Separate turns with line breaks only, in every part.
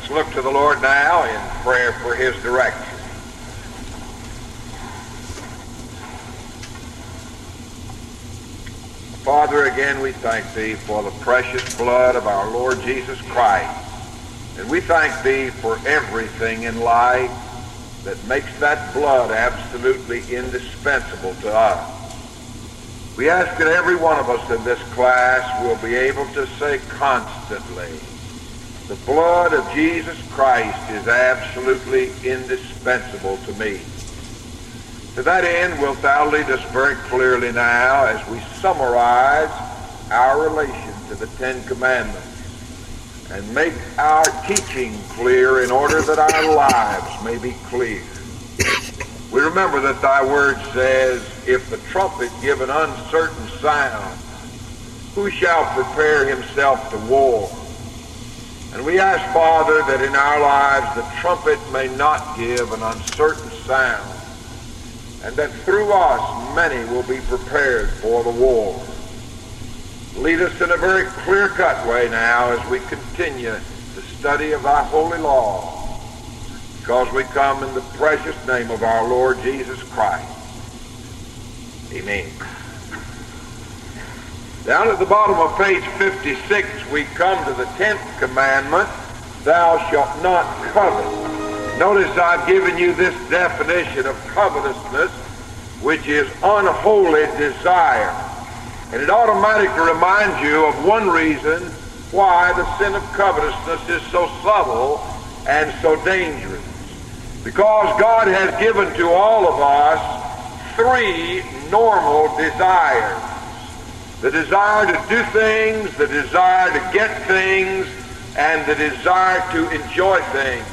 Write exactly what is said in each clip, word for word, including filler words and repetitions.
Let's look to the Lord now in prayer for his direction. Father, again we thank thee for the precious blood of our Lord Jesus Christ. And we thank thee for everything in life that makes that blood absolutely indispensable to us. We ask that every one of us in this class will be able to say constantly, the blood of Jesus Christ is absolutely indispensable to me. To that end, wilt thou lead us very clearly now as we summarize our relation to the Ten Commandments and make our teaching clear in order that our lives may be clear. We remember that thy word says, if the trumpet give an uncertain sound, who shall prepare himself to war? And we ask, Father, that in our lives the trumpet may not give an uncertain sound, and that through us many will be prepared for the war. Lead us in a very clear-cut way now as we continue the study of thy holy law, because we come in the precious name of our Lord Jesus Christ. Amen. Down at the bottom of page fifty-six, we come to the tenth commandment, thou shalt not covet. Notice I've given you this definition of covetousness, which is unholy desire. And it automatically reminds you of one reason why the sin of covetousness is so subtle and so dangerous. Because God has given to all of us three normal desires. The desire to do things, the desire to get things, and the desire to enjoy things.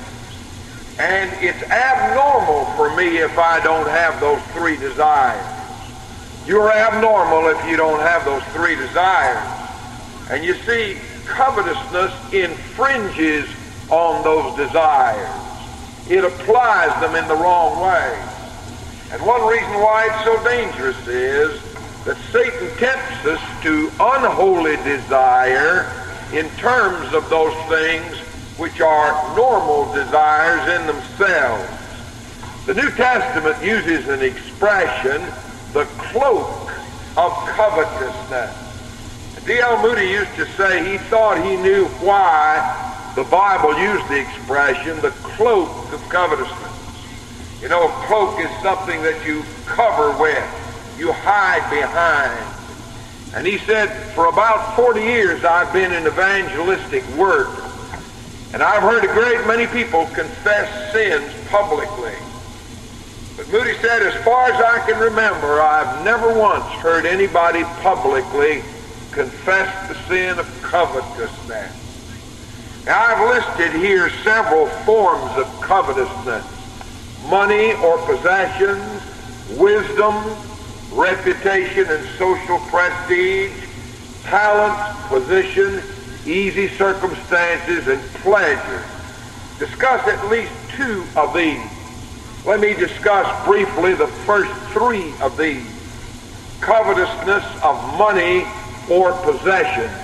And it's abnormal for me if I don't have those three desires. You're abnormal if you don't have those three desires. And you see, covetousness infringes on those desires. It applies them in the wrong way. And one reason why it's so dangerous is that Satan tempts us to unholy desire in terms of those things which are normal desires in themselves. The New Testament uses an expression, the cloak of covetousness. D L Moody used to say he thought he knew why the Bible used the expression, the cloak of covetousness. You know, a cloak is something that you cover with, you hide behind. And he said, for about forty years I've been in evangelistic work, and I've heard a great many people confess sins publicly. But Moody said, as far as I can remember, I've never once heard anybody publicly confess the sin of covetousness. Now, I've listed here several forms of covetousness: money or possessions, wisdom, reputation and social prestige, talent, position, easy circumstances, and pleasure. Discuss at least two of these. Let me discuss briefly the first three of these: covetousness of money or possessions.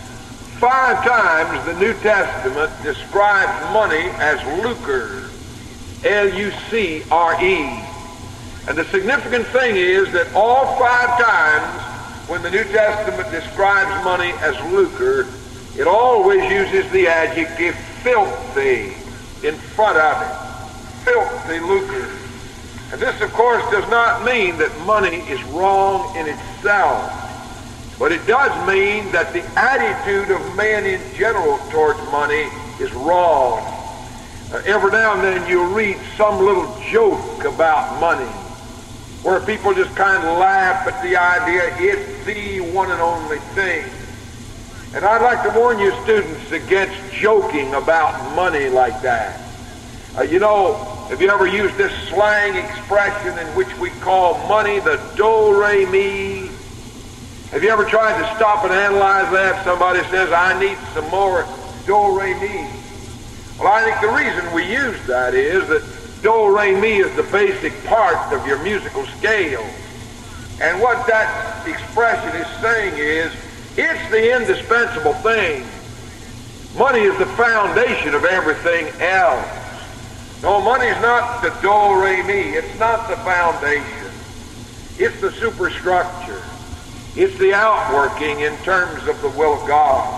Five times the New Testament describes money as lucre, L U C R E. And the significant thing is that all five times when the New Testament describes money as lucre, it always uses the adjective filthy in front of it. Filthy lucre. And this, of course, does not mean that money is wrong in itself. But it does mean that the attitude of man in general towards money is wrong. Uh, every now and then you'll read some little joke about money, where people just kind of laugh at the idea it's the one and only thing. And I'd like to warn you students against joking about money like that. Uh, you know, have you ever used this slang expression in which we call money the do-re-mi? Have you ever tried to stop and analyze that? Somebody says, I need some more do-re-mi. Well, I think the reason we use that is that do-re-mi is the basic part of your musical scale. And what that expression is saying is, it's the indispensable thing. Money is the foundation of everything else. No, money's not the do-re-mi. It's not the foundation. It's the superstructure. It's the outworking in terms of the will of God.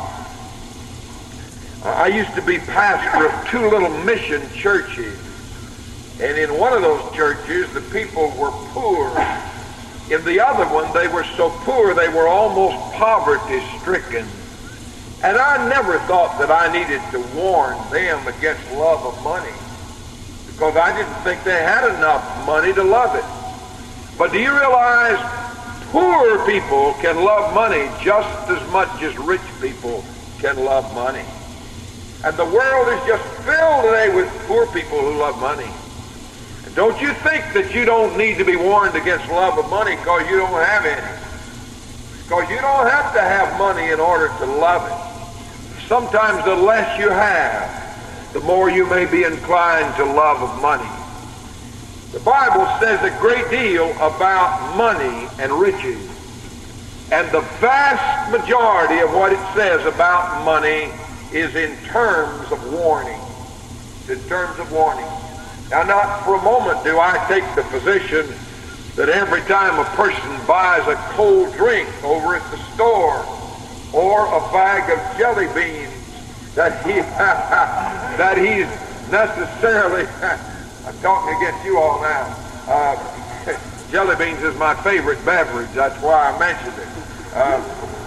I used to be pastor of two little mission churches. And in one of those churches, the people were poor. In the other one, they were so poor they were almost poverty-stricken. And I never thought that I needed to warn them against love of money, because I didn't think they had enough money to love it. But do you realize poor people can love money just as much as rich people can love money? And the world is just filled today with poor people who love money. And don't you think that you don't need to be warned against love of money because you don't have any. Because you don't have to have money in order to love it. Sometimes the less you have, the more you may be inclined to love of money. The Bible says a great deal about money and riches. And the vast majority of what it says about money is in terms of warning. In terms of warning. Now, not for a moment do I take the position that every time a person buys a cold drink over at the store or a bag of jelly beans that he that he's necessarily I'm talking against you all now. Uh, jelly beans is my favorite beverage. That's why I mentioned it. Uh,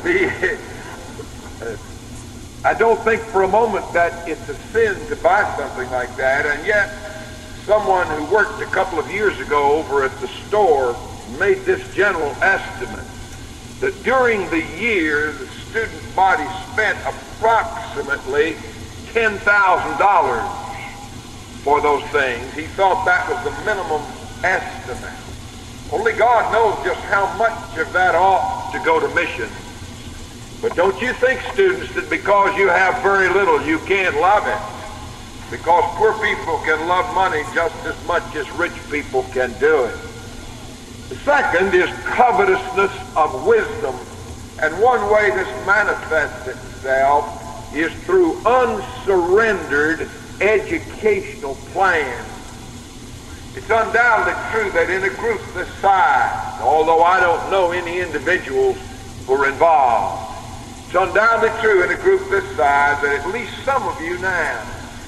the, uh, I don't think for a moment that it's a sin to buy something like that, and yet someone who worked a couple of years ago over at the store made this general estimate that during the year the student body spent approximately ten thousand dollars for those things. He thought that was the minimum estimate. Only God knows just how much of that ought to go to missions. But don't you think, students, that because you have very little you can't love it? Because poor people can love money just as much as rich people can do it. The second is covetousness of wisdom. And one way this manifests itself is through unsurrendered educational plans. It's undoubtedly true that in a group this size, although I don't know any individuals who are involved, it's undoubtedly true in a group this size that at least some of you now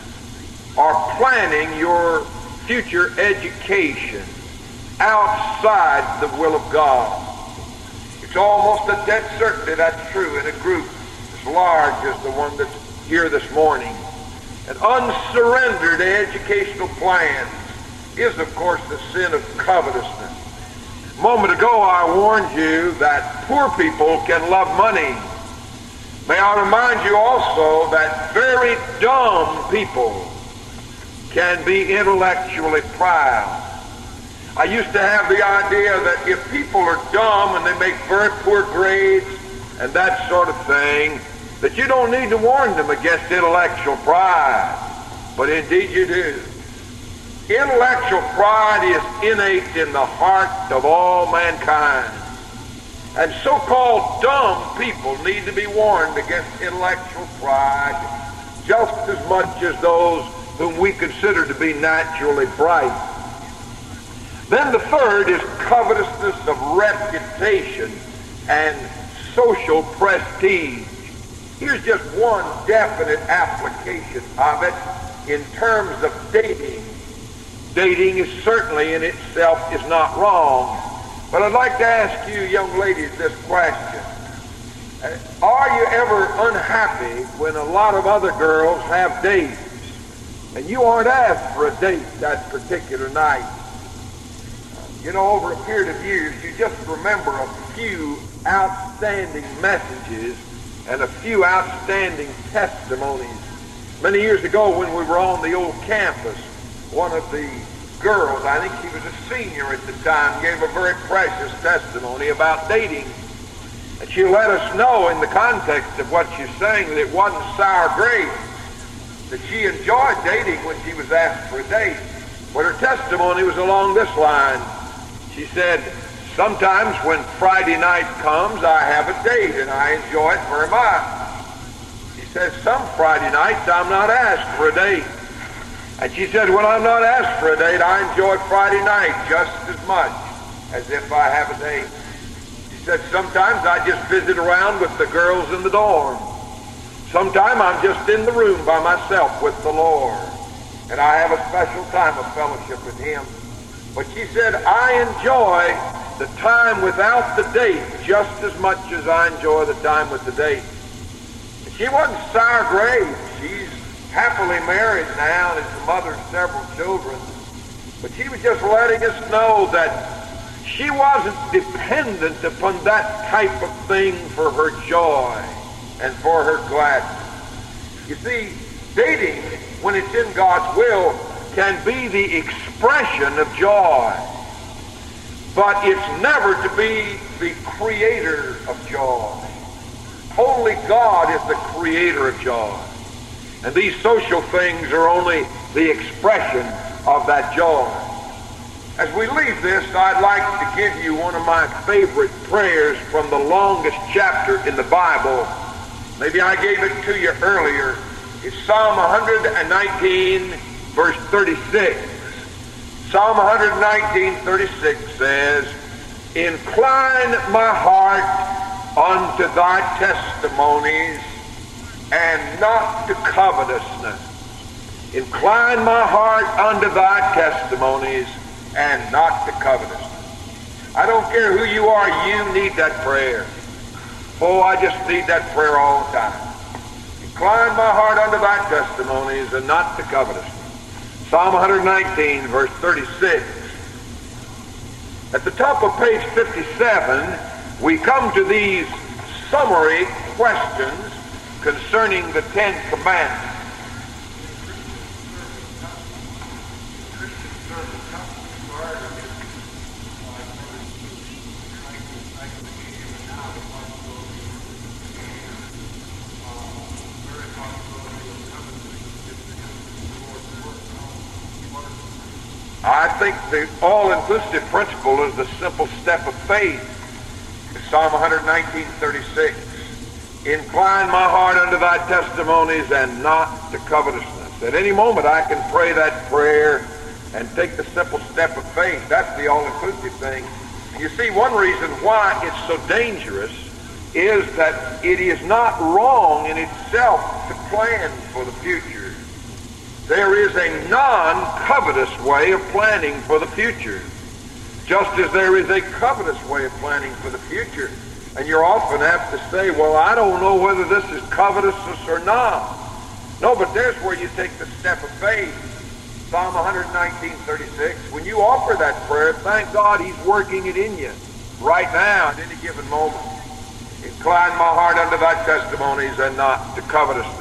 are planning your future education outside the will of God. It's almost a dead certainty that's true in a group as large as the one that's here this morning. An unsurrendered educational plan is, of course, the sin of covetousness. A moment ago, I warned you that poor people can love money. May I remind you also that very dumb people can be intellectually proud. I used to have the idea that if people are dumb and they make very poor grades and that sort of thing, that you don't need to warn them against intellectual pride. But indeed you do. Intellectual pride is innate in the heart of all mankind. And so-called dumb people need to be warned against intellectual pride just as much as those whom we consider to be naturally bright. Then the third is covetousness of reputation and social prestige. Here's just one definite application of it in terms of dating. Dating is certainly in itself is not wrong. But I'd like to ask you, young ladies, this question. Are you ever unhappy when a lot of other girls have dates and you aren't asked for a date that particular night? You know, over a period of years, you just remember a few outstanding messages and a few outstanding testimonies. Many years ago when we were on the old campus, one of the girls, I think she was a senior at the time, gave a very precious testimony about dating. And she let us know in the context of what she's saying that it wasn't sour grapes, that she enjoyed dating when she was asked for a date. But her testimony was along this line. She said, sometimes when Friday night comes, I have a date and I enjoy it very much. She says, some Friday nights I'm not asked for a date. And she said, when I'm not asked for a date, I enjoy Friday night just as much as if I have a date. She said, sometimes I just visit around with the girls in the dorm. Sometimes I'm just in the room by myself with the Lord. And I have a special time of fellowship with Him. But she said, I enjoy the time without the date just as much as I enjoy the time with the date. And she wasn't sour grapes. She's happily married now and is the mother of several children. But she was just letting us know that she wasn't dependent upon that type of thing for her joy and for her gladness. You see, dating, when it's in God's will, can be the expression of joy. But it's never to be the creator of joy. Only God is the creator of joy. And these social things are only the expression of that joy. As we leave this, I'd like to give you one of my favorite prayers from the longest chapter in the Bible. Maybe I gave it to you earlier. It's Psalm one nineteen, verse thirty-six. Psalm one nineteen, thirty-six says, incline my heart unto thy testimonies and not to covetousness. Incline my heart unto thy testimonies and not to covetousness. I don't care who you are, you need that prayer. Oh, I just need that prayer all the time. Incline my heart unto thy testimonies and not to covetousness. Psalm one nineteen, verse thirty-six. At the top of page fifty-seven, we come to these summary questions concerning the Ten Commandments. I think the all-inclusive principle is the simple step of faith. Psalm one nineteen, thirty-six. Incline my heart unto thy testimonies and not to covetousness. At any moment I can pray that prayer and take the simple step of faith. That's the all-inclusive thing. You see, one reason why it's so dangerous is that it is not wrong in itself to plan for the future. There is a non-covetous way of planning for the future, just as there is a covetous way of planning for the future. And you're often apt to say, well, I don't know whether this is covetousness or not. No, but there's where you take the step of faith. Psalm one nineteen, thirty-six. When you offer that prayer, thank God He's working it in you right now at any given moment. Incline my heart unto thy testimonies and not to covetousness.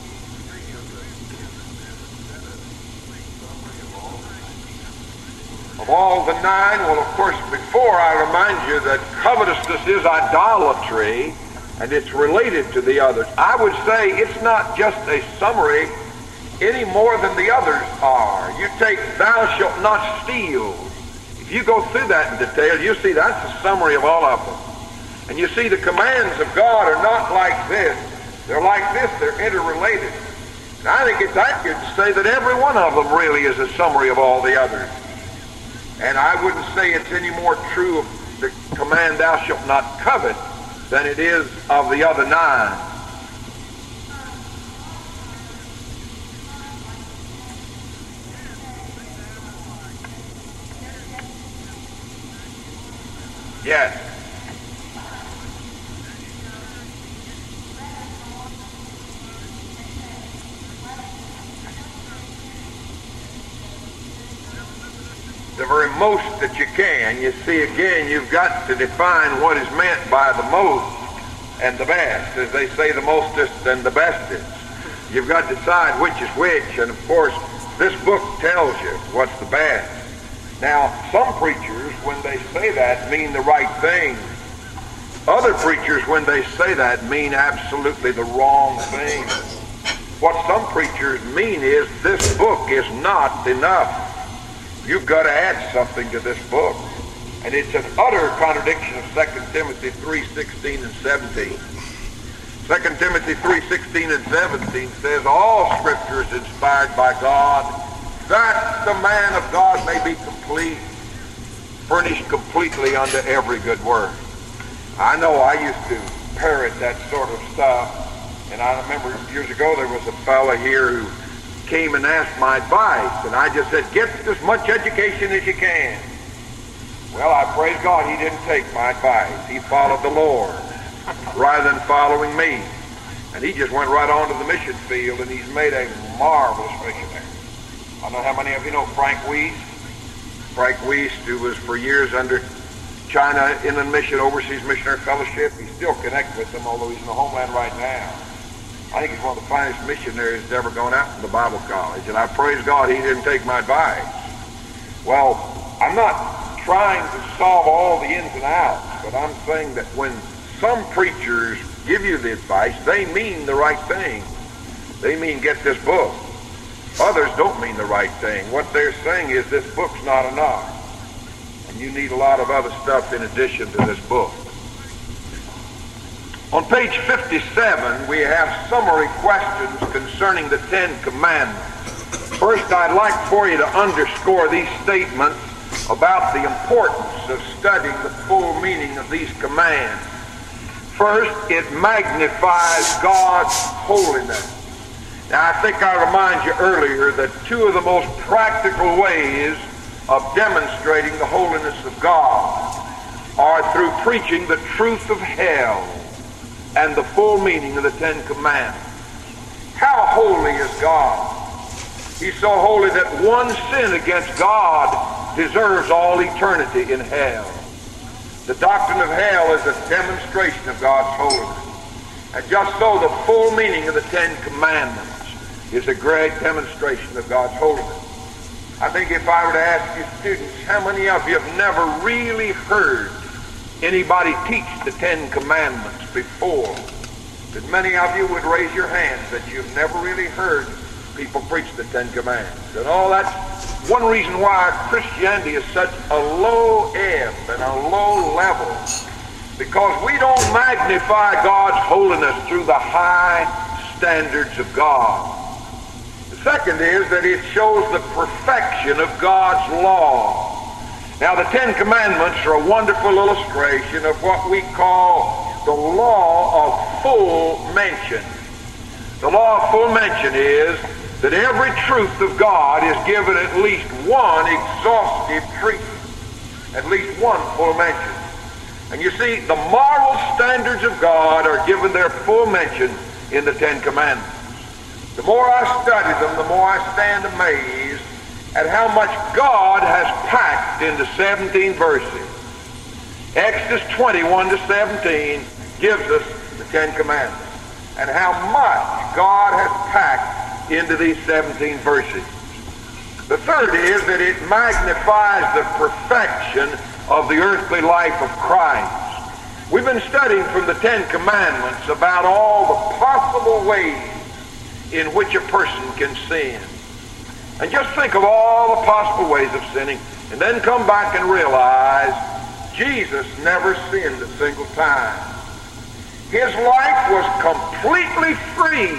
Of all the nine, well, of course, before I remind you that covetousness is idolatry, and it's related to the others. I would say it's not just a summary any more than the others are. You take thou shalt not steal. If you go through that in detail, you see that's a summary of all of them. And you see the commands of God are not like this. They're like this. They're interrelated. And I think it's accurate to say that every one of them really is a summary of all the others. And I wouldn't say it's any more true of the command, thou shalt not covet, than it is of the other nine. Yes. The very most that you can. You see, again, you've got to define what is meant by the most and the best. As they say, the mostest and the bestest. You've got to decide which is which, and of course, this book tells you what's the best. Now, some preachers, when they say that, mean the right thing. Other preachers, when they say that, mean absolutely the wrong thing. What some preachers mean is this book is not enough. You've got to add something to this book. And it's an utter contradiction of Second Timothy three, sixteen and seventeen. Second Timothy three sixteen and seventeen says, all Scripture is inspired by God, that the man of God may be complete, furnished completely unto every good work. I know I used to parrot that sort of stuff, and I remember years ago there was a fella here who came and asked my advice, and I just said, get as much education as you can. Well, I praise God he didn't take my advice. He followed the Lord rather than following me. And he just went right on to the mission field, and he's made a marvelous missionary. I don't know how many of you know Frank Wiest. Frank Wiest, who was for years under China Inland Mission Overseas Missionary Fellowship. He's still connected with them, although he's in the homeland right now. I think he's one of the finest missionaries that's ever gone out from the Bible college, and I praise God he didn't take my advice. Well, I'm not trying to solve all the ins and outs, but I'm saying that when some preachers give you the advice, they mean the right thing. They mean get this book. Others don't mean the right thing. What they're saying is this book's not enough, and you need a lot of other stuff in addition to this book. On page fifty-seven, we have summary questions concerning the Ten Commandments. First, I'd like for you to underscore these statements about the importance of studying the full meaning of these commands. First, it magnifies God's holiness. Now, I think I reminded you earlier that two of the most practical ways of demonstrating the holiness of God are through preaching the truth of hell and the full meaning of the Ten Commandments. How holy is God? He's so holy that one sin against God deserves all eternity in hell. The doctrine of hell is a demonstration of God's holiness. And just so the full meaning of the Ten Commandments is a great demonstration of God's holiness. I think if I were to ask you students, how many of you have never really heard anybody teach the Ten Commandments before? That many of you would raise your hands that you've never really heard people preach the Ten Commandments. And all that's one reason why Christianity is such a low ebb and a low level, because we don't magnify God's holiness through the high standards of God. The second is that it shows the perfection of God's law. Now, the Ten Commandments are a wonderful illustration of what we call the law of full mention. The law of full mention is that every truth of God is given at least one exhaustive treatment, at least one full mention. And you see, the moral standards of God are given their full mention in the Ten Commandments. The more I study them, the more I stand amazed at how much God has packed into seventeen verses. Exodus twenty-one to seventeen gives us the Ten Commandments, and how much God has packed into these seventeen verses. The third is that it magnifies the perfection of the earthly life of Christ. We've been studying from the Ten Commandments about all the possible ways in which a person can sin. And just think of all the possible ways of sinning, and then come back and realize Jesus never sinned a single time. His life was completely free,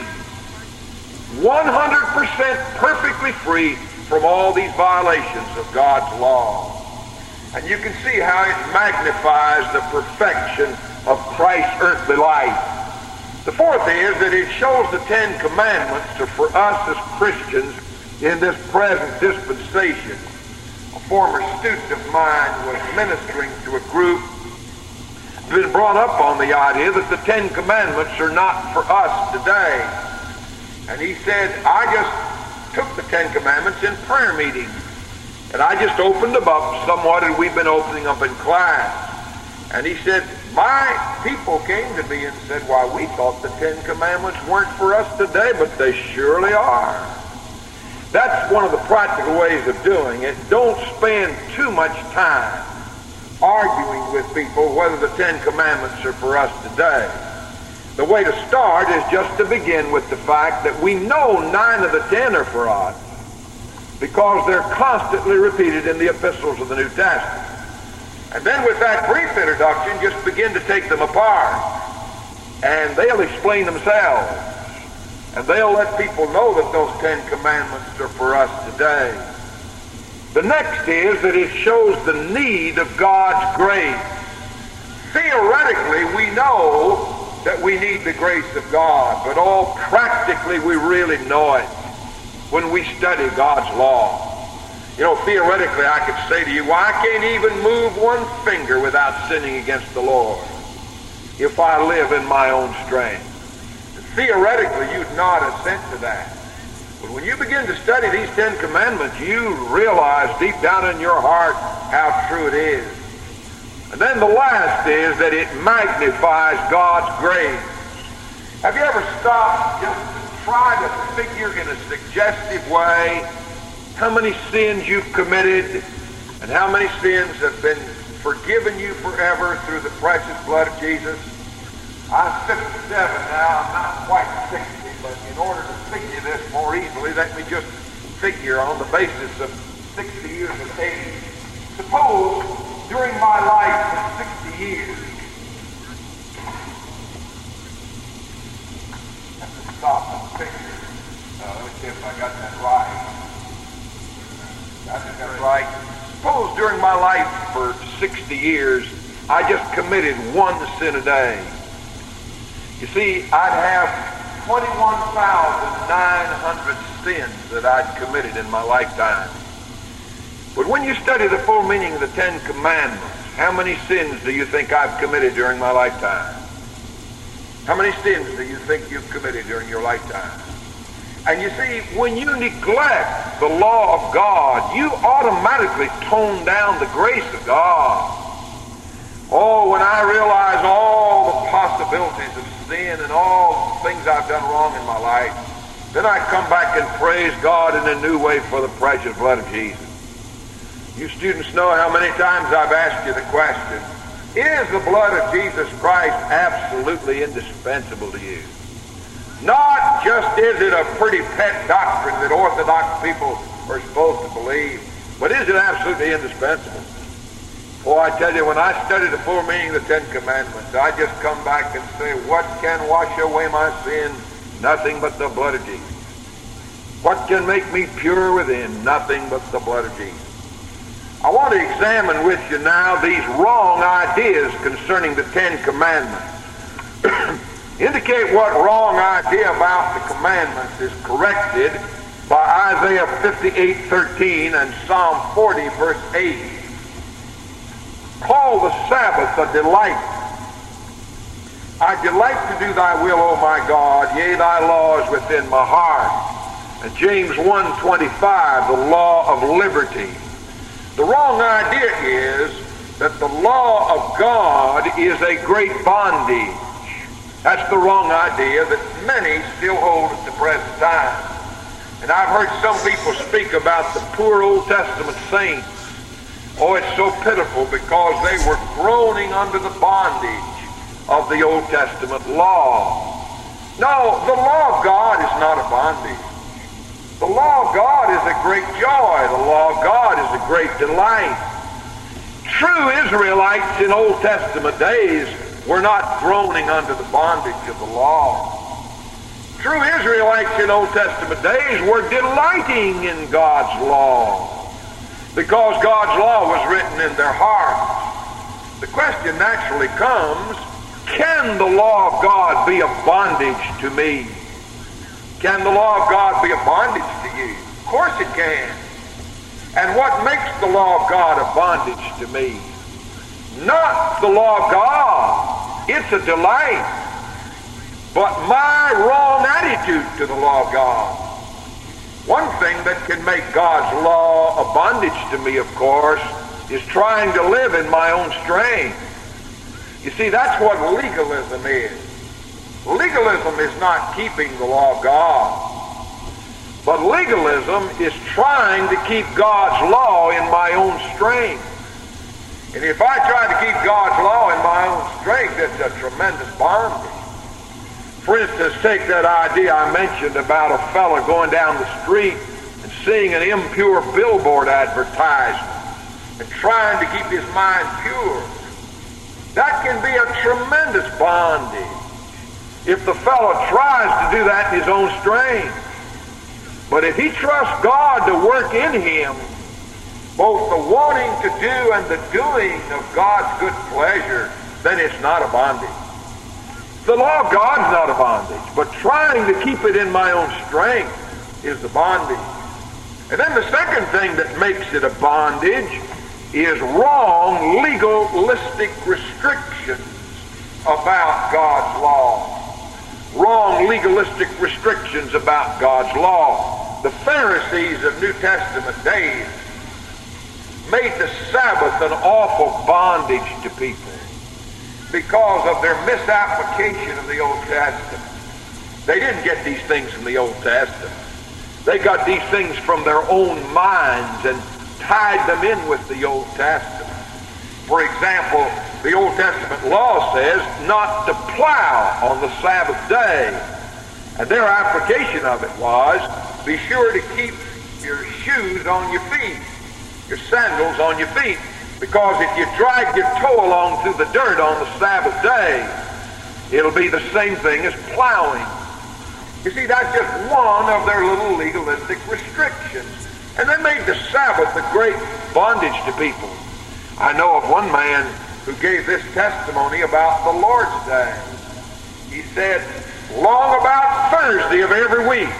one hundred percent perfectly free from all these violations of God's law. And you can see how it magnifies the perfection of Christ's earthly life. The fourth is that it shows the Ten Commandments are for us as Christians in this present dispensation. A former student of mine was ministering to a group who had been brought up on the idea that the Ten Commandments are not for us today. And he said, I just took the Ten Commandments in prayer meetings, and I just opened them up somewhat, and we've been opening up in class. And he said, my people came to me and said, why, we thought the Ten Commandments weren't for us today, but they surely are. That's one of the practical ways of doing it. Don't spend too much time arguing with people whether the Ten Commandments are for us today. The way to start is just to begin with the fact that we know nine of the ten are for us because they're constantly repeated in the epistles of the New Testament. And then with that brief introduction, just begin to take them apart. and they'll explain themselves. And they'll let people know that those Ten Commandments are for us today. The next is that it shows the need of God's grace. Theoretically, we know that we need the grace of God, but all practically we really know it when we study God's law. You know, theoretically I could say to you, well, I can't even move one finger without sinning against the Lord if I live in my own strength. Theoretically, you'd nod assent to that. But when you begin to study these Ten Commandments, you realize deep down in your heart how true it is. And then the last is that it magnifies God's grace. Have you ever stopped just to try to figure in a suggestive way how many sins you've committed and how many sins have been forgiven you forever through the precious blood of Jesus? I'm fifty-seven now. I'm not quite sixty, but in order to figure this more easily, let me just figure on the basis of sixty years of age. Suppose during my life of sixty years, I have to stop and figure. Uh, let me see if I got that right. I think that's right. Suppose during my life for sixty years, I just committed one sin a day. You see, I'd have twenty-one thousand nine hundred sins that I'd committed in my lifetime. But when you study the full meaning of the Ten Commandments, how many sins do you think I've committed during my lifetime? How many sins do you think you've committed during your lifetime? And you see, when you neglect the law of God, you automatically tone down the grace of God. Oh, when I realize all the possibilities of sin and all the things I've done wrong in my life, then I come back and praise God in a new way for the precious blood of Jesus. You students know how many times I've asked you the question, is the blood of Jesus Christ absolutely indispensable to you? Not just is it a pretty pet doctrine that Orthodox people are supposed to believe, but is it absolutely indispensable? Oh, I tell you, when I study the full meaning of the Ten Commandments, I just come back and say, what can wash away my sin? Nothing but the blood of Jesus. What can make me pure within? Nothing but the blood of Jesus. I want to examine with you now these wrong ideas concerning the Ten Commandments. Indicate what wrong idea about the commandments is corrected by Isaiah fifty-eight thirteen and Psalm forty verse eight. Call the Sabbath a delight. I delight to do thy will, O my God, yea, thy law is within my heart. And James one twenty-five, the law of liberty. The wrong idea is that the law of God is a great bondage. That's the wrong idea that many still hold at the present time. And I've heard some people speak about the poor Old Testament saints. Oh, it's so pitiful because they were groaning under the bondage of the Old Testament law. No, the law of God is not a bondage. The law of God is a great joy. The law of God is a great delight. True Israelites in Old Testament days were not groaning under the bondage of the law. True Israelites in Old Testament days were delighting in God's law because God's law was written in their hearts. The question naturally comes, can the law of God be a bondage to me? Can the law of God be a bondage to you? Of course it can. And what makes the law of God a bondage to me? Not the law of God. It's a delight. But my wrong attitude to the law of God. One thing that can make God's law a bondage to me, of course, is trying to live in my own strength. You see, that's what legalism is. Legalism is not keeping the law of God. But legalism is trying to keep God's law in my own strength. And if I try to keep God's law in my own strength, it's a tremendous bondage. For instance, take that idea I mentioned about a fellow going down the street and seeing an impure billboard advertisement and trying to keep his mind pure. That can be a tremendous bondage. if the fellow tries to do that in his own strength. But if he trusts God to work in him both the wanting to do and the doing of God's good pleasure, then it's not a bondage. The law of God's not a bondage, but trying to keep it in my own strength is the bondage. And then the second thing that makes it a bondage is wrong legalistic restrictions about God's law. Wrong legalistic restrictions about God's law. The Pharisees of New Testament days made the Sabbath an awful bondage to people because of their misapplication of the Old Testament. They didn't get these things from the Old Testament. They got these things from their own minds and tied them in with the Old Testament. For example, the Old Testament law says not to plow on the Sabbath day. And their application of it was, be sure to keep your shoes on your feet, your sandals on your feet, because if you drag your toe along through the dirt on the Sabbath day, it'll be the same thing as plowing. You see, that's just one of their little legalistic restrictions. And they made the Sabbath a great bondage to people. I know of one man who gave this testimony about the Lord's Day. He said, long about Thursday of every week,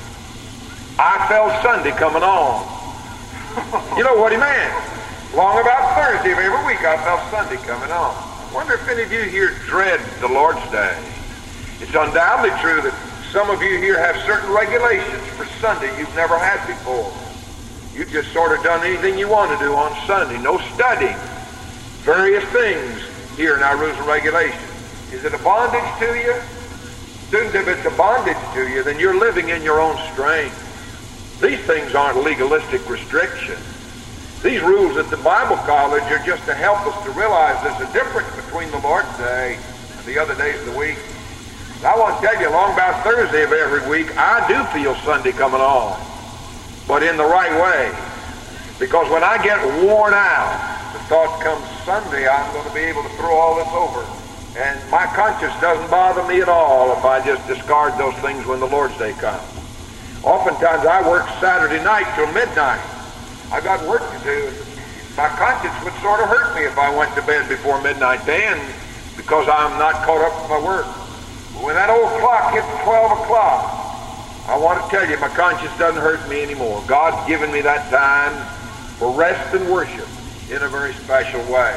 I felt Sunday coming on. You know what he meant? Long about Thursday of every week, I felt Sunday coming on. I wonder if any of you here dread the Lord's Day. It's undoubtedly true that some of you here have certain regulations for Sunday you've never had before. You've just sort of done anything you want to do on Sunday. No studying. Various things here in our rules and regulations. Is it a bondage to you? Student, if it's a bondage to you, then you're living in your own strength. These things aren't legalistic restrictions. These rules at the Bible College are just to help us to realize there's a difference between the Lord's Day and the other days of the week. And I want to tell you, along about Thursday of every week, I do feel Sunday coming on, but in the right way. Because when I get worn out, the thought comes, Sunday I'm going to be able to throw all this over. And my conscience doesn't bother me at all if I just discard those things when the Lord's Day comes. Oftentimes I work Saturday night till midnight. I got work to do. My conscience would sort of hurt me if I went to bed before midnight then, because I'm not caught up with my work. But when that old clock hits twelve o'clock, I want to tell you, my conscience doesn't hurt me anymore. God's given me that time for rest and worship in a very special way.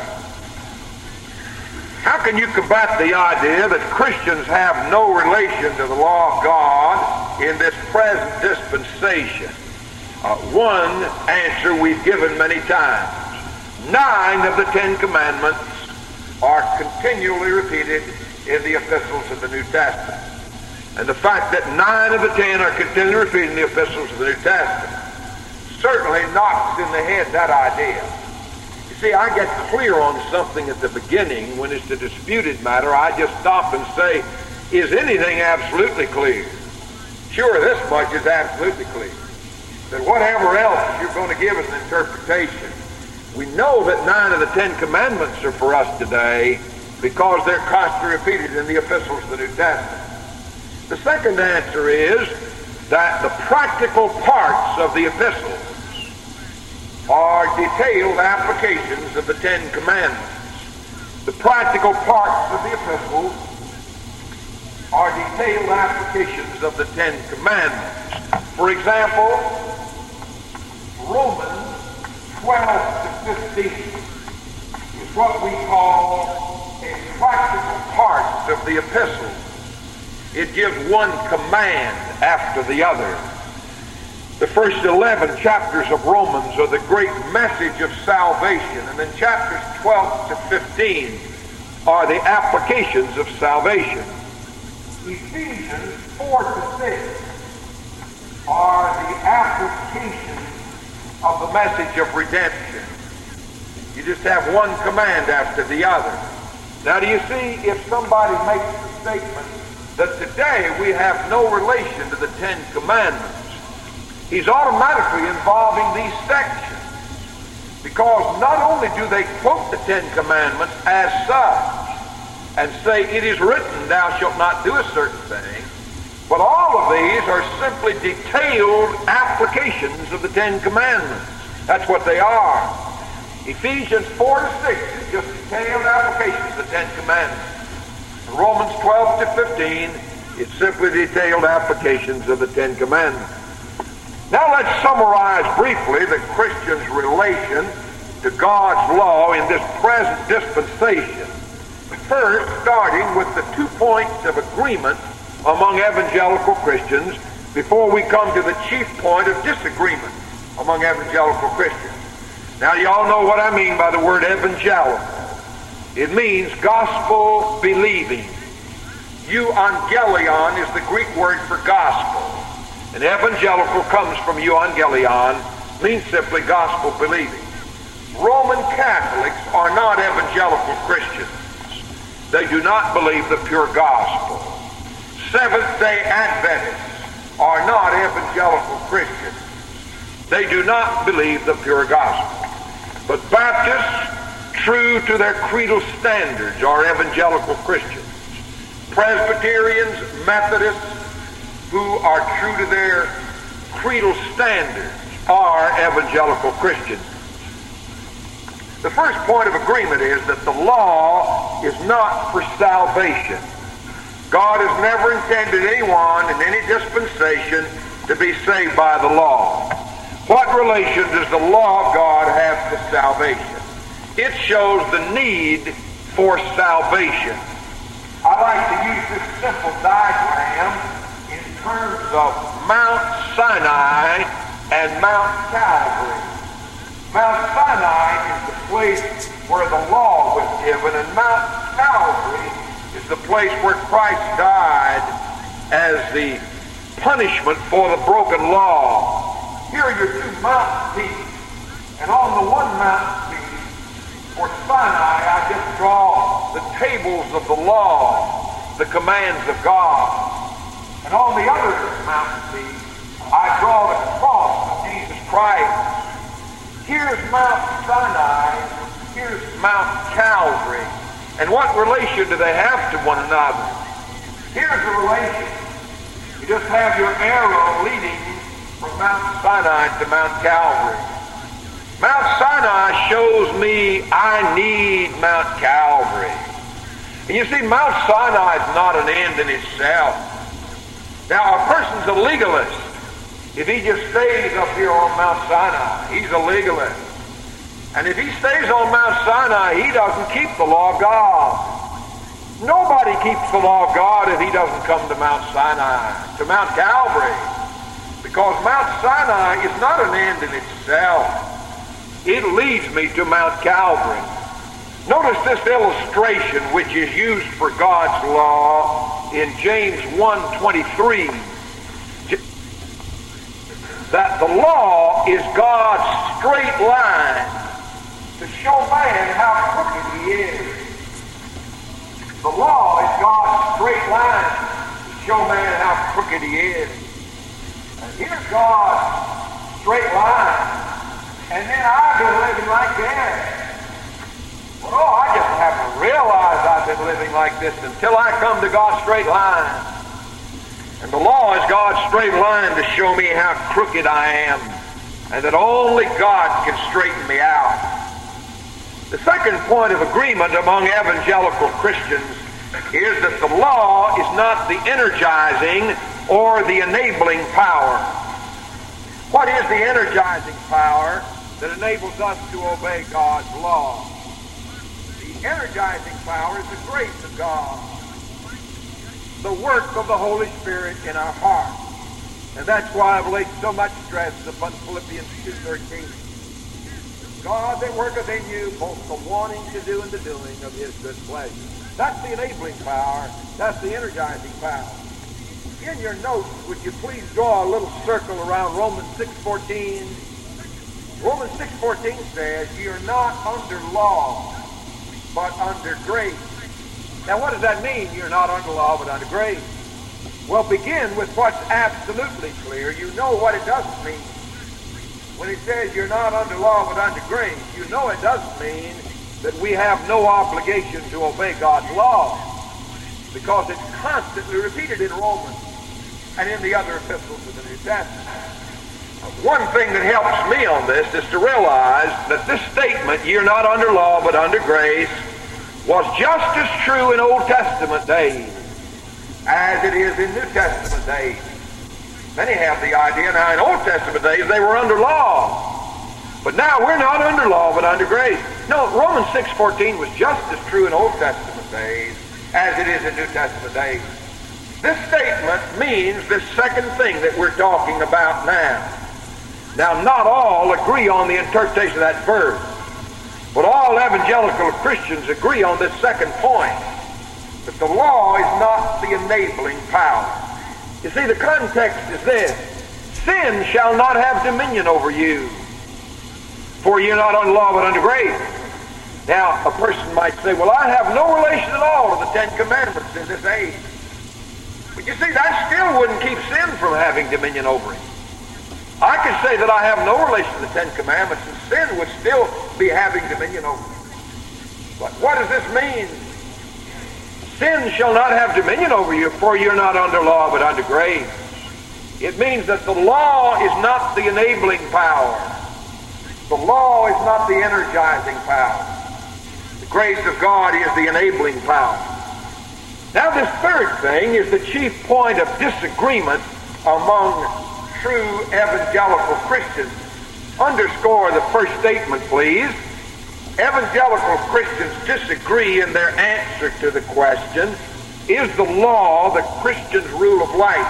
How can you combat the idea that Christians have no relation to the law of God in this present dispensation? Uh, one answer we've given many times. Nine of the Ten Commandments are continually repeated in the epistles of the New Testament. And the fact that nine of the ten are continually repeated in the epistles of the New Testament certainly knocks in the head that idea. You see, I get clear on something at the beginning. When it's a disputed matter, I just stop and say, is anything absolutely clear? Sure, this much is absolutely clear. That whatever else you're going to give as an interpretation, we know that nine of the Ten Commandments are for us today because they're constantly repeated in the epistles of the New Testament. The second answer is that the practical parts of the epistles are detailed applications of the Ten Commandments. The practical parts of the epistles are detailed applications of the Ten Commandments. For example, Romans twelve to fifteen is what we call a practical part of the epistle. It gives one command after the other. The first eleven chapters of Romans are the great message of salvation, and then chapters twelve to fifteen are the applications of salvation. Ephesians four to six are the applications of the message of redemption. You just have one command after the other. Now, do you see, if somebody makes the statement that today we have no relation to the Ten Commandments, he's automatically involving these sections, because not only do they quote the Ten Commandments as such, and say, it is written, thou shalt not do a certain thing. But all of these are simply detailed applications of the Ten Commandments. That's what they are. Ephesians four to six is just detailed applications of the Ten Commandments. Romans twelve to fifteen, it's simply detailed applications of the Ten Commandments. Now let's summarize briefly the Christian's relation to God's law in this present dispensation. First, starting with the two points of agreement among evangelical Christians before we come to the chief point of disagreement among evangelical Christians. Now, y'all know what I mean by the word evangelical. It means gospel believing. Euangelion is the Greek word for gospel. And evangelical comes from euangelion, means simply gospel believing. Roman Catholics are not evangelical Christians. They do not believe the pure gospel. Seventh-day Adventists are not evangelical Christians. They do not believe the pure gospel. But Baptists, true to their creedal standards, are evangelical Christians. Presbyterians, Methodists, who are true to their creedal standards, are evangelical Christians. The first point of agreement is that the law is not for salvation. God has never intended anyone in any dispensation to be saved by the law. What relation does the law of God have to salvation? It shows the need for salvation. I like to use this simple diagram in terms of Mount Sinai and Mount Calvary. Mount Sinai is the place where the law was given, and Mount Calvary is the place where Christ died as the punishment for the broken law. Here are your two mountain peaks, and on the one mountain peak, for Sinai, I just draw the tables of the law, the commands of God. And on the other mountain peak, I draw the cross of Jesus Christ. Here's Mount Sinai, here's Mount Calvary. And what relation do they have to one another? Here's the relation. You just have your arrow leading from Mount Sinai to Mount Calvary. Mount Sinai shows me I need Mount Calvary. And you see, Mount Sinai is not an end in itself. Now, a person's a legalist if he just stays up here on Mount Sinai. He's a legalist. And if he stays on Mount Sinai, he doesn't keep the law of God. Nobody keeps the law of God if he doesn't come to Mount Sinai, to Mount Calvary. Because Mount Sinai is not an end in itself. It leads me to Mount Calvary. Notice this illustration which is used for God's law in James one twenty-three. That the law is God's straight line to show man how crooked he is. The law is God's straight line to show man how crooked he is. And here's God's straight line. And then I've been living like that. Well, oh, I just haven't realized I've been living like this until I come to God's straight line. And the law is God's straight line to show me how crooked I am, and that only God can straighten me out. The second point of agreement among evangelical Christians is that the law is not the energizing or the enabling power. What is the energizing power that enables us to obey God's law? The energizing power is the grace of God, the work of the Holy Spirit in our hearts. And that's why I've laid so much stress upon Philippians two thirteen. God that worketh in you both the wanting to do and the doing of his good pleasure. That's the enabling power. That's the energizing power. In your notes, would you please draw a little circle around Romans six fourteen? Romans six fourteen says, you're not under law, but under grace. Now, what does that mean, you're not under law, but under grace? Well, begin with what's absolutely clear. You know what it doesn't mean. When it says you're not under law, but under grace, you know it doesn't mean that we have no obligation to obey God's law, because it's constantly repeated in Romans and in the other epistles of the New Testament. One thing that helps me on this is to realize that this statement, "You're not under law but under grace," was just as true in Old Testament days as it is in New Testament days. Many have the idea now in Old Testament days they were under law, but now we're not under law but under grace. No, Romans six fourteen was just as true in Old Testament days as it is in New Testament days. This statement means this second thing that we're talking about now. Now, not all agree on the interpretation of that verse, but all evangelical Christians agree on this second point, that the law is not the enabling power. You see, the context is this: sin shall not have dominion over you, for you're not under law but under grace. Now, a person might say, well, I have no relation at all to the Ten Commandments in this age. But you see, that still wouldn't keep sin from having dominion over him. I could say that I have no relation to the Ten Commandments, and sin would still be having dominion over me. But what does this mean? Sin shall not have dominion over you, for you're not under law but under grace. It means that the law is not the enabling power. The law is not the energizing power. The grace of God is the enabling power. Now, this third thing is the chief point of disagreement among true evangelical Christians. Underscore the first statement, please. Evangelical Christians disagree in their answer to the question, is the law the Christian's rule of life?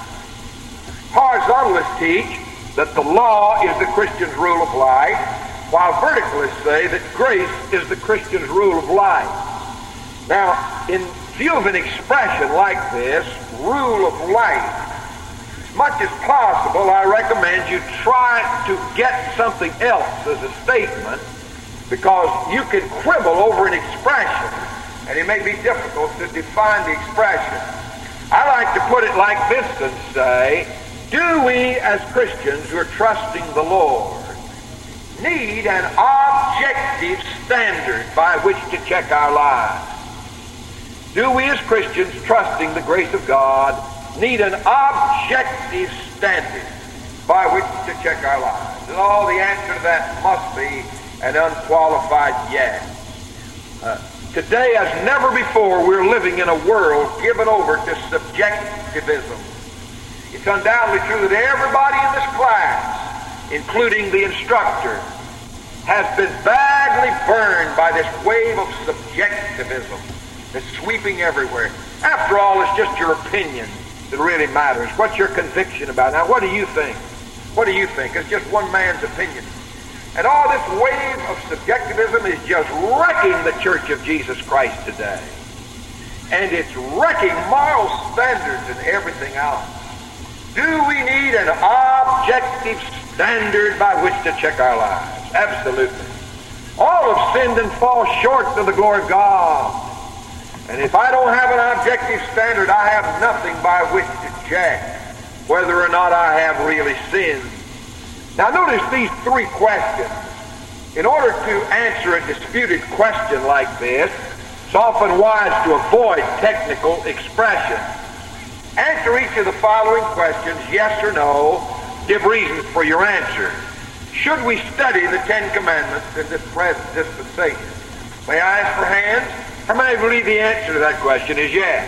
Horizontalists teach that the law is the Christian's rule of life, while verticalists say that grace is the Christian's rule of life. Now, in view of an expression like this, rule of life, as much as possible, I recommend you try to get something else as a statement, because you can quibble over an expression, and it may be difficult to define the expression. I like to put it like this and say, do we as Christians who are trusting the Lord need an objective standard by which to check our lives? Do we as Christians trusting the grace of God need an objective standard by which to check our lives? And all the answer to that must be an unqualified yes. Uh, today, as never before, we're living in a world given over to subjectivism. It's undoubtedly true that everybody in this class, including the instructor, has been badly burned by this wave of subjectivism that's sweeping everywhere. After all, it's just your opinion that really matters. What's your conviction about it? Now, what do you think? What do you think? It's just one man's opinion. And all this wave of subjectivism is just wrecking the Church of Jesus Christ today. And it's wrecking moral standards and everything else. Do we need an objective standard by which to check our lives? Absolutely. All have sinned and fall short of the glory of God. And if I don't have an objective standard, I have nothing by which to check whether or not I have really sinned. Now notice these three questions. In order to answer a disputed question like this, it's often wise to avoid technical expression. Answer each of the following questions, yes or no. Give reasons for your answer. Should we study the Ten Commandments in this present dispensation? May I ask for hands? How many believe the answer to that question is yes?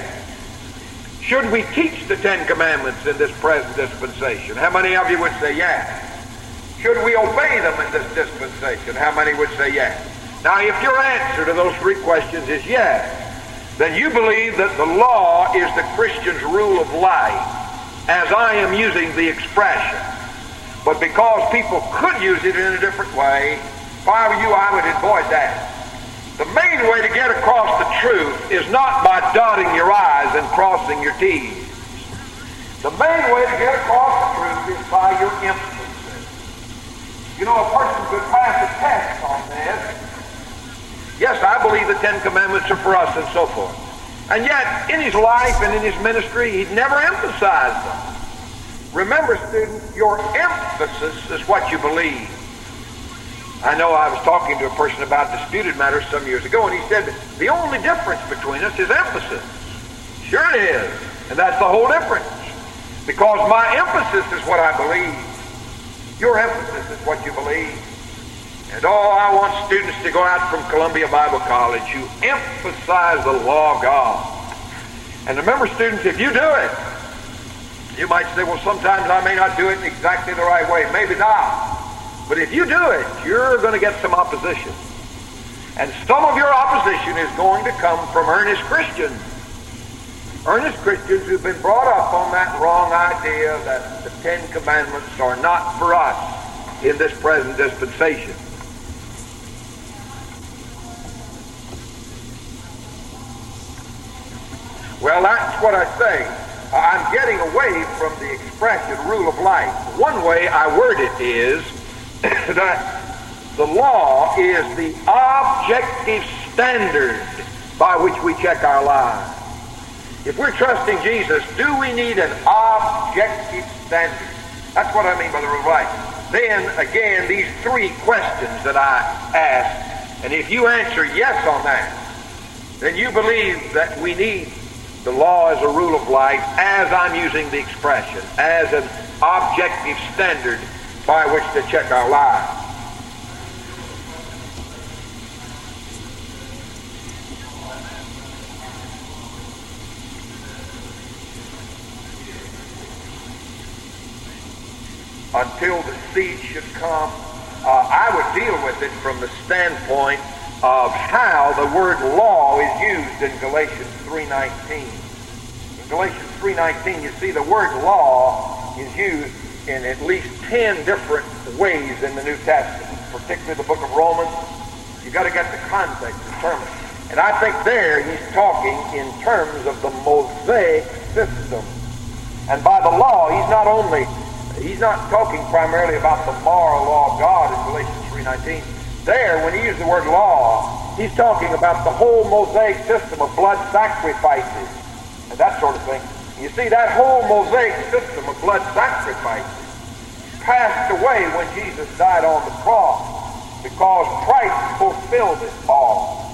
Should we teach the Ten Commandments in this present dispensation? How many of you would say yes? Should we obey them in this dispensation? How many would say yes? Now, if your answer to those three questions is yes, then you believe that the law is the Christian's rule of life, as I am using the expression. But because people could use it in a different way, if I were you, I would avoid that. The main way to get across the truth is not by dotting your I's and crossing your T's. The main way to get across the truth is by your emphasis. You know, a person could pass a test on this. Yes, I believe the Ten Commandments are for us and so forth. And yet, in his life and in his ministry, he'd never emphasized them. Remember, student, your emphasis is what you believe. I know I was talking to a person about disputed matters some years ago, and he said, the only difference between us is emphasis. Sure it is. And that's the whole difference. Because my emphasis is what I believe. Your emphasis is what you believe. And oh, I want students to go out from Columbia Bible College who emphasize the law of God. And remember, students, if you do it, you might say, well, sometimes I may not do it in exactly the right way. Maybe not. But if you do it, you're going to get some opposition. And some of your opposition is going to come from earnest Christians. Earnest Christians who've been brought up on that wrong idea that the Ten Commandments are not for us in this present dispensation. Well, that's what I say. I'm getting away from the expression rule of life. One way I word it is that the law is the objective standard by which we check our lives. If we're trusting Jesus, do we need an objective standard? That's what I mean by the rule of life. Then, again, these three questions that I asked, and if you answer yes on that, then you believe that we need the law as a rule of life, as I'm using the expression, as an objective standard by which to check our lives. Until the seed should come, uh, I would deal with it from the standpoint of how the word law is used in Galatians three nineteen. In Galatians three nineteen, you see the word law is used in at least ten different ways in the New Testament, particularly the book of Romans. You've got to get the context determined. And I think there he's talking in terms of the Mosaic system. And by the law, he's not only, he's not talking primarily about the moral law of God in Galatians three nineteen. There, when he uses the word law, he's talking about the whole Mosaic system of blood sacrifices and that sort of thing. You see, that whole Mosaic system of blood sacrifices passed away when Jesus died on the cross because Christ fulfilled it all.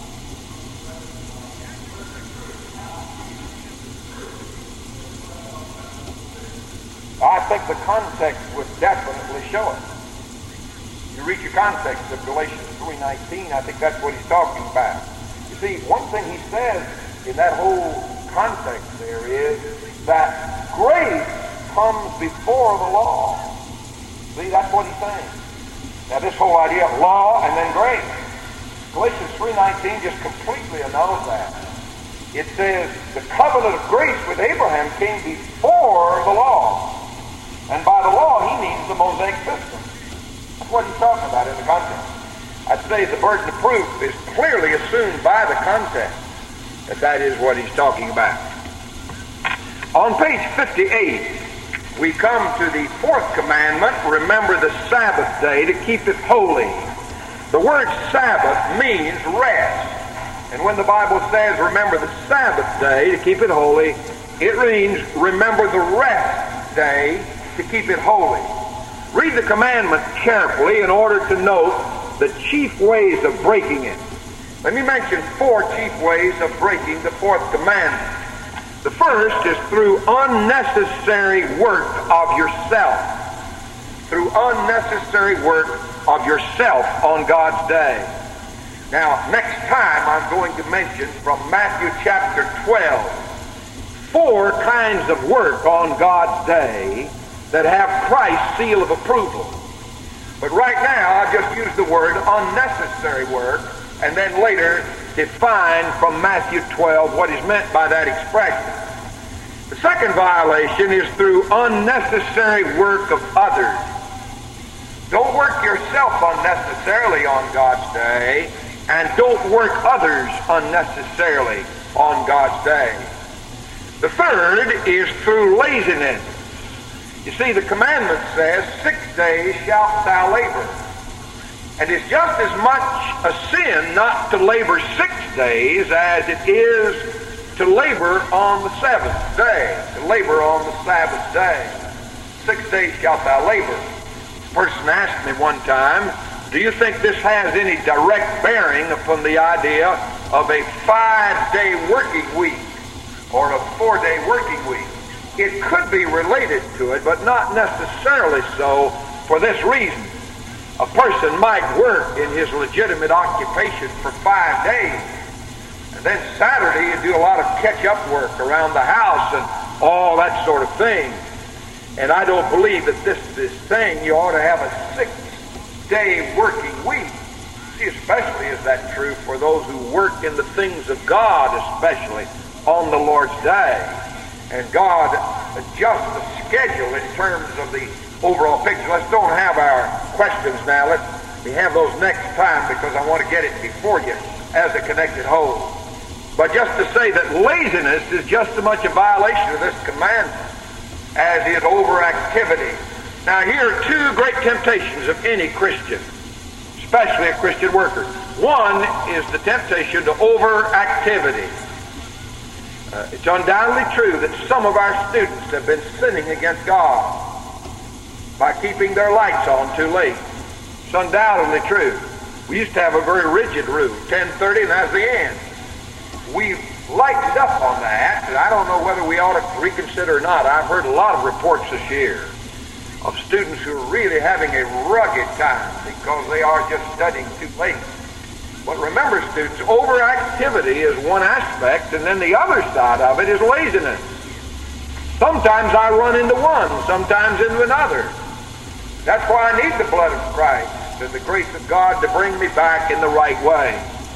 I think the context would definitely show it. You read your context of Galatians three nineteen, I think that's what he's talking about. You see, one thing he says in that whole context there is that grace comes before the law. See, that's what he's saying. Now, this whole idea of law and then grace. Galatians three nineteen just completely annuls that. It says the covenant of grace with Abraham came before the law. And by the law, he means the Mosaic system. That's what he's talking about in the context. I'd say the burden of proof is clearly assumed by the context that that is what he's talking about. On page fifty-eight, we come to the fourth commandment, remember the Sabbath day to keep it holy. The word Sabbath means rest. And when the Bible says remember the Sabbath day to keep it holy, it means remember the rest day to keep it holy. Read the commandment carefully in order to note the chief ways of breaking it. Let me mention four chief ways of breaking the fourth commandment. The first is through unnecessary work of yourself. Through unnecessary work of yourself on God's day. Now, next time I'm going to mention from Matthew chapter twelve four kinds of work on God's day that have Christ's seal of approval. But right now, I've just used the word unnecessary work, and then later define from Matthew twelve what is meant by that expression. The second violation is through unnecessary work of others. Don't work yourself unnecessarily on God's day, and don't work others unnecessarily on God's day. The third is through laziness. You see, the commandment says, six days shalt thou labor. And it's just as much a sin not to labor six days as it is to labor on the seventh day, to labor on the Sabbath day. Six days shalt thou labor. A person asked me one time, do you think this has any direct bearing upon the idea of a five-day working week or a four-day working week? It could be related to it, but not necessarily so for this reason. A person might work in his legitimate occupation for five days, and then Saturday you do a lot of catch-up work around the house and all that sort of thing. And I don't believe that this is saying you ought to have a six-day working week. See, especially is that true for those who work in the things of God, especially on the Lord's day. And God adjusts the schedule in terms of the overall picture. Let's don't have our questions now. Let me have those next time, because I want to get it before you as a connected whole. But just to say that laziness is just as much a violation of this commandment as is overactivity. Now, here are two great temptations of any Christian, especially a Christian worker. One is the temptation to overactivity. Uh, it's undoubtedly true that some of our students have been sinning against God by keeping their lights on too late. It's undoubtedly true. We used to have a very rigid rule, ten thirty, and that's the end. We've lightened up on that, and I don't know whether we ought to reconsider or not. I've heard a lot of reports this year of students who are really having a rugged time because they are just studying too late. But remember, students, overactivity is one aspect, and then the other side of it is laziness. Sometimes I run into one, sometimes into another. That's why I need the blood of Christ and the grace of God to bring me back in the right way.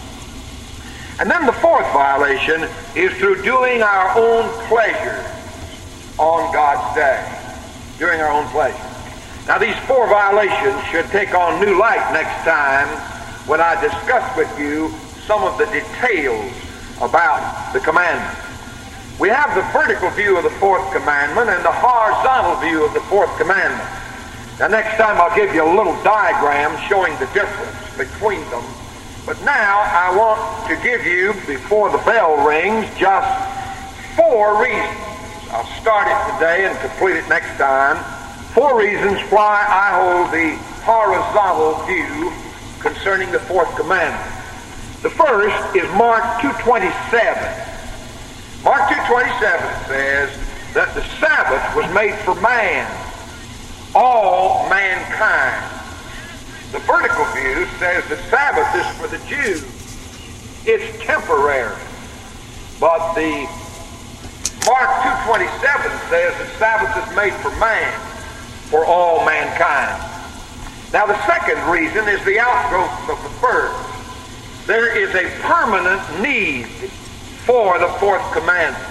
And then the fourth violation is through doing our own pleasures on God's day. Doing our own pleasures. Now, these four violations should take on new light next time when I discuss with you some of the details about the commandment. We have the vertical view of the fourth commandment and the horizontal view of the fourth commandment. Now, next time I'll give you a little diagram showing the difference between them. But now I want to give you, before the bell rings, just four reasons. I'll start it today and complete it next time. Four reasons why I hold the horizontal view concerning the fourth commandment. The first is Mark two twenty-seven. Mark two twenty-seven says that the Sabbath was made for man, all mankind. The vertical view says the Sabbath is for the Jews. It's temporary. But the Mark two twenty-seven says the Sabbath is made for man, for all mankind. Now, the second reason is the outgrowth of the first. There is a permanent need for the fourth commandment.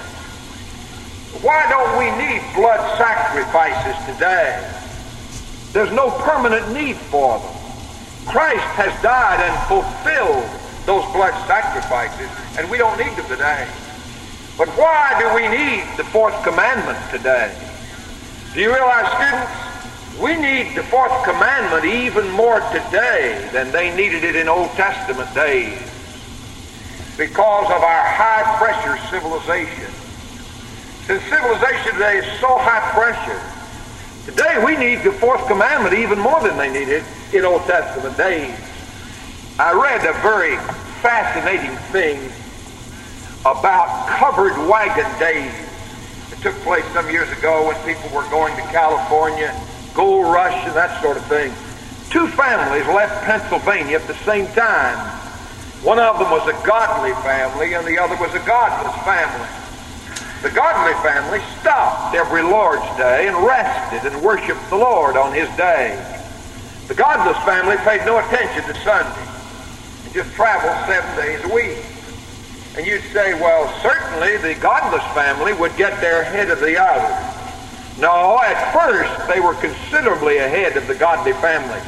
Why don't we need blood sacrifices today? There's no permanent need for them. Christ has died and fulfilled those blood sacrifices, and we don't need them today. But why do we need the fourth commandment today? Do you realize, students, we need the fourth commandment even more today than they needed it in Old Testament days because of our high-pressure civilization. Since civilization today is so high-pressure, today we need the fourth commandment even more than they needed in Old Testament days. I read a very fascinating thing about covered wagon days. It took place some years ago when people were going to California, gold rush and that sort of thing. Two families left Pennsylvania at the same time. One of them was a godly family and the other was a godless family. The godly family stopped every Lord's Day and rested and worshiped the Lord on His day. The godless family paid no attention to Sunday and just traveled seven days a week. And you'd say, well, certainly the godless family would get there ahead of the others. No, at first they were considerably ahead of the godly family.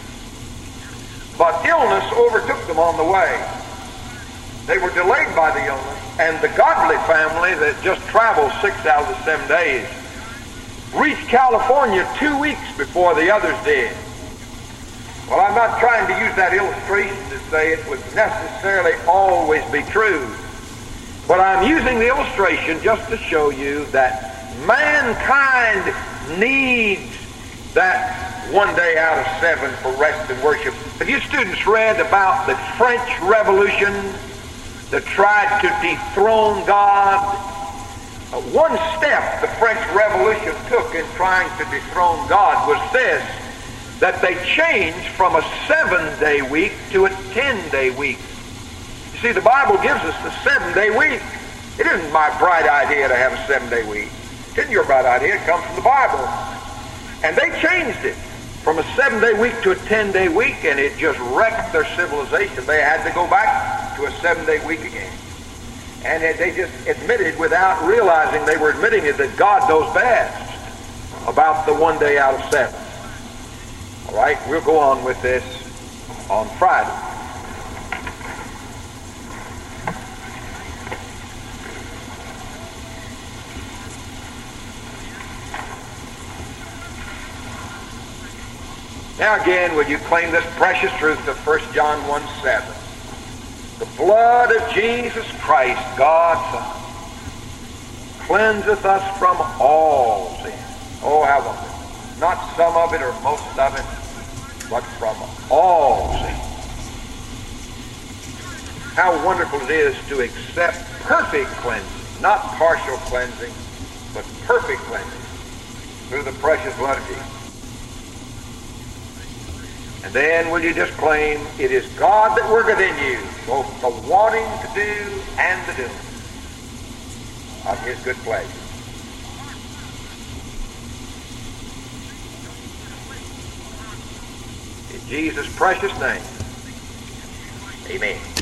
But illness overtook them on the way. They were delayed by the illness, and the godly family that just traveled six out of the seven days reached California two weeks before the others did. Well, I'm not trying to use that illustration to say it would necessarily always be true, but I'm using the illustration just to show you that mankind needs that one day out of seven for rest and worship. Have you students read about the French Revolution that tried to dethrone God? Uh, one step the French Revolution took in trying to dethrone God was this, that they changed from a seven-day week to a ten-day week. You see, the Bible gives us the seven-day week. It isn't my bright idea to have a seven-day week. It isn't your bright idea. It comes from the Bible. And they changed it from a seven-day week to a ten-day week, and it just wrecked their civilization. They had to go back to a seven-day week again. And they just admitted, without realizing they were admitting it, that God knows best about the one day out of seven. All right, we'll go on with this on Friday. Now again, will you claim this precious truth of First John one seven? The blood of Jesus Christ, God's Son, cleanseth us from all sin. Oh, how wonderful. Not some of it or most of it, but from all sin. How wonderful it is to accept perfect cleansing, not partial cleansing, but perfect cleansing through the precious blood of Jesus. And then will you just claim it is God that worketh in you, both the wanting to do and the doing of his good pleasure. In Jesus' precious name, amen.